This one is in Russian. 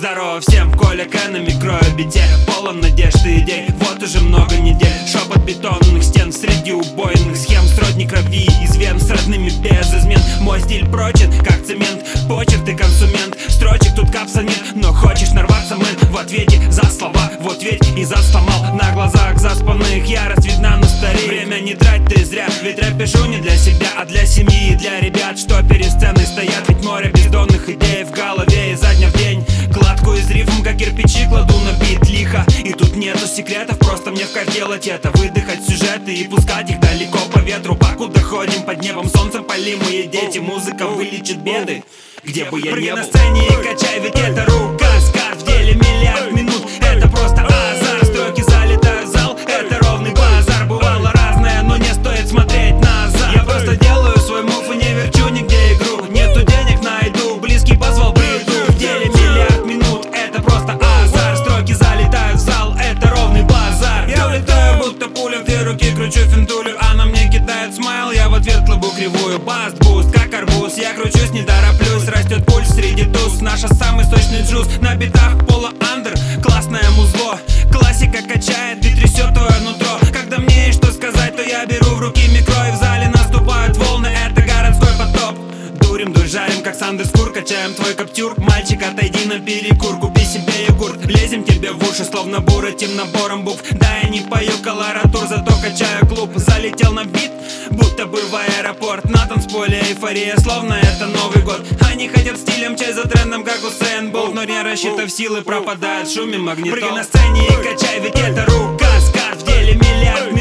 Здорово всем, Коля К на микробите, полон надежды и идей. Вот уже много недель шепот бетонных стен среди убойных схем. Сродни крови из вен с родными без измен. Мой стиль прочен, как цемент, почерк ты консумент. Строчек тут капса нет, но хочешь нарваться, мэн. В ответе за слова, вот ведь и засломал. На глазах заспанных ярость видна на старе. Время не трать ты зря, ведь рэп пишу не для себя, а для семьи и для ребят, что перед сценой стоят. Ведь море бездонных идей в голове изо дня в день. Кладку из рифм, как кирпичи, кладу на бит лихо. И тут нету секретов, просто мне в кайф делать это. Выдыхать сюжеты и пускать их далеко по ветру. Покуда ходим под небом, солнцем пали мои дети. Музыка вылечит беды, где бы я ни был. На сцене и качай, ведь это рука. Скат в деле миллиард минут, это просто азар. Строки залетают в зал, это ровный базар. Бывало разное, но не стоит смотреть назад. Я просто делаю свой мув и не верчу нигде игру. Нету денег, найду, близкий позвал, приду. В деле миллиард минут, это просто азар. Строки залетают в зал, это ровный базар. Я улетаю, будто пуля в две руки, кручу финтулю, а на мне кидает смайл. Я в ответ клобу кривую, баст-буст, как арбуз. Я кручусь, не тороплюсь, растет пульс среди туз. Наша самый сочный джуз, на битах пола-андер. Классное музло, классика качает и трясет твое нутро. Когда мне есть что сказать, то я беру в руки микро. И в зале наступают волны, это городской потоп. Дурим, жарим, как сандерскур, качаем твой каптюр. Мальчик, отойди на перекур, купи себе йогурт. Лезем тебе в уши, словно буратим набором букв. Да, я не пою колоратур, зато качаю клуб. Залетел на бит, будто бы в аэропорт. На танцполе эйфория, словно это Новый год. Они хотят стилем, чай за трендом, как Усейн Болт. Но не рассчитав силы, пропадает в шуме магнитол. Прыгай на сцене и качай, ведь это рука. Скат в деле миллиард